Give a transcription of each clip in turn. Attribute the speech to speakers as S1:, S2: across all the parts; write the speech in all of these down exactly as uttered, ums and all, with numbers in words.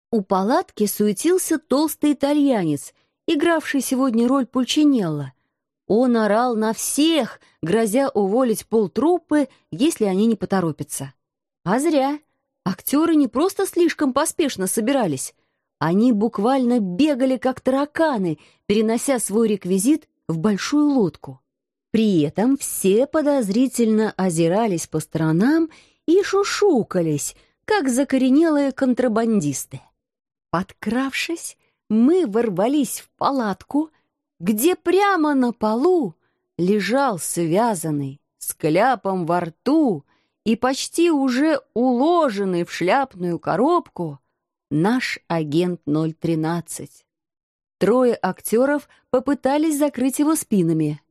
S1: У палатки суетился толстый итальянец, игравший сегодня роль Пульчинелло. Он орал на всех, грозя уволить полтруппы, если они не поторопятся. А зря. Актеры не просто слишком поспешно собирались. Они буквально бегали, как тараканы, перенося свой реквизит в большую лодку. При этом все подозрительно озирались по сторонам и шушукались, как закоренелые контрабандисты. Подкравшись, мы ворвались в палатку, где прямо на полу лежал связанный, с кляпом во рту и почти уже уложенный в шляпную коробку наш агент ноль тринадцать. Трое актеров попытались закрыть его спинами.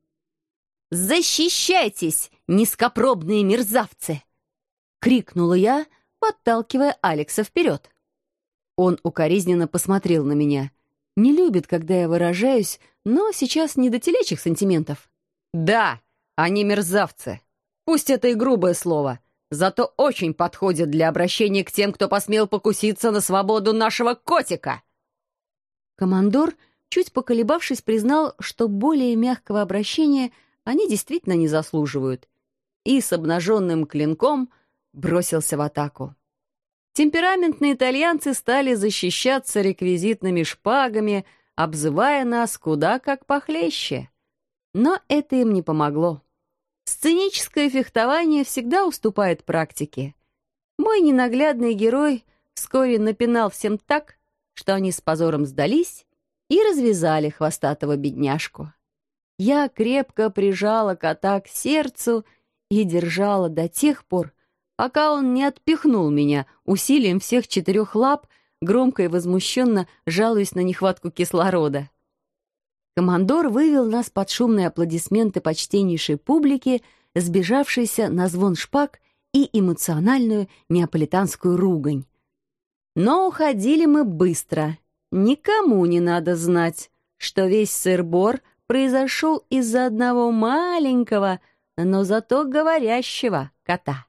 S1: «Защищайтесь, низкопробные мерзавцы!» — крикнула я, подталкивая Алекса вперед. Он укоризненно посмотрел на меня. Не любит, когда я выражаюсь, но сейчас не до телячьих сантиментов. «Да, они мерзавцы. Пусть это и грубое слово, зато очень подходит для обращения к тем, кто посмел покуситься на свободу нашего котика!» Командор, чуть поколебавшись, признал, что более мягкого обращения они действительно не заслуживают, и с обнаженным клинком бросился в атаку. Темпераментные итальянцы стали защищаться реквизитными шпагами, обзывая нас куда как похлеще. Но это им не помогло. Сценическое фехтование всегда уступает практике. Мой ненаглядный герой вскоре напинал всем так, что они с позором сдались и развязали хвостатого бедняжку. Я крепко прижала кота к сердцу и держала до тех пор, пока он не отпихнул меня усилием всех четырех лап, громко и возмущенно жалуясь на нехватку кислорода. Командор вывел нас под шумные аплодисменты почтеннейшей публики, сбежавшейся на звон шпаг и эмоциональную неаполитанскую ругань. Но уходили мы быстро. Никому не надо знать, что весь сыр-бор произошел из-за одного маленького, но зато говорящего кота.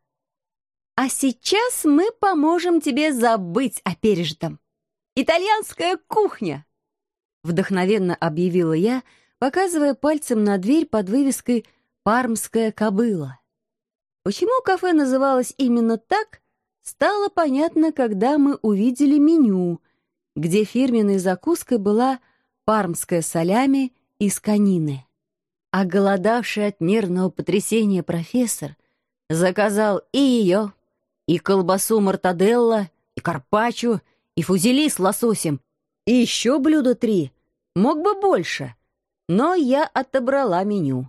S1: А сейчас мы поможем тебе забыть о пережитом. Итальянская кухня! Вдохновенно объявила я, показывая пальцем на дверь под вывеской «Пармская кобыла». Почему кафе называлось именно так, стало понятно, когда мы увидели меню, где фирменной закуской была пармская солями из конины. Оголодавший от нервного потрясения профессор заказал и ее, и колбасу мортаделла, и карпаччо, и фузели с лососем, и еще блюда три. Мог бы больше, но я отобрала меню.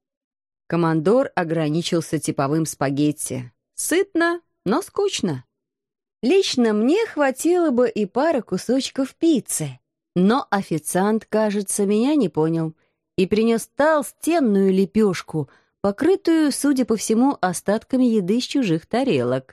S1: Командор ограничился типовым спагетти. Сытно, но скучно. Лично мне хватило бы и пары кусочков пиццы, но официант, кажется, меня не понял и принес толстенную лепешку, покрытую, судя по всему, остатками еды с чужих тарелок.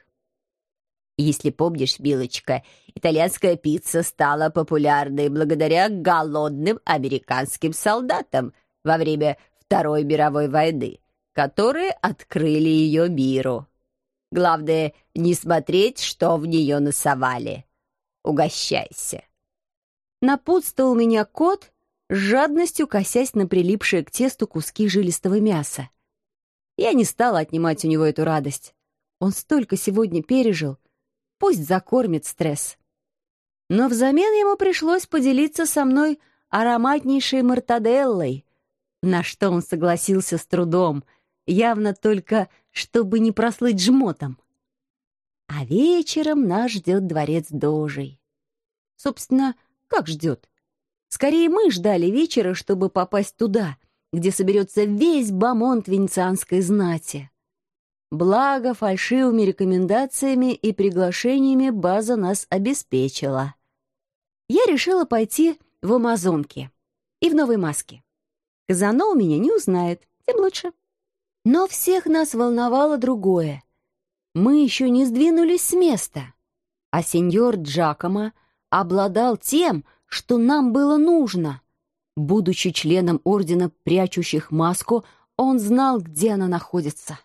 S1: Если помнишь, милочка, итальянская пицца стала популярной благодаря голодным американским солдатам во время Второй мировой войны, которые открыли ее миру. Главное, не смотреть, что в нее насовали. Угощайся. Напутствовал меня кот, с жадностью косясь на прилипшие к тесту куски жилистого мяса. Я не стала отнимать у него эту радость. Он столько сегодня пережил. Пусть закормит стресс. Но взамен ему пришлось поделиться со мной ароматнейшей мортаделлой, на что он согласился с трудом, явно только, чтобы не прослыть жмотом. А вечером нас ждет дворец Дожей. Собственно, как ждет? Скорее, мы ждали вечера, чтобы попасть туда, где соберется весь бомонд венецианской знати. Благо, фальшивыми рекомендациями и приглашениями база нас обеспечила. Я решила пойти в амазонки и в новой маске. Казано у меня не узнает, тем лучше. Но всех нас волновало другое. Мы еще не сдвинулись с места, а сеньор Джакомо обладал тем, что нам было нужно. Будучи членом ордена прячущих маску, он знал, где она находится.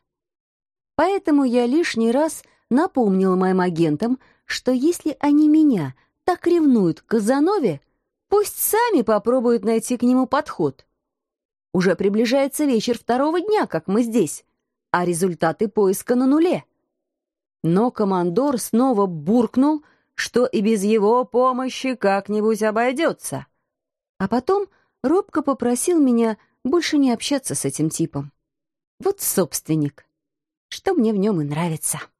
S1: Поэтому я лишний раз напомнила моим агентам, что если они меня так ревнуют к Казанове, пусть сами попробуют найти к нему подход. Уже приближается вечер второго дня, как мы здесь, а результаты поиска на нуле. Но командор снова буркнул, что и без его помощи как-нибудь обойдется. А потом робко попросил меня больше не общаться с этим типом. Вот собственник, что мне в нем и нравится.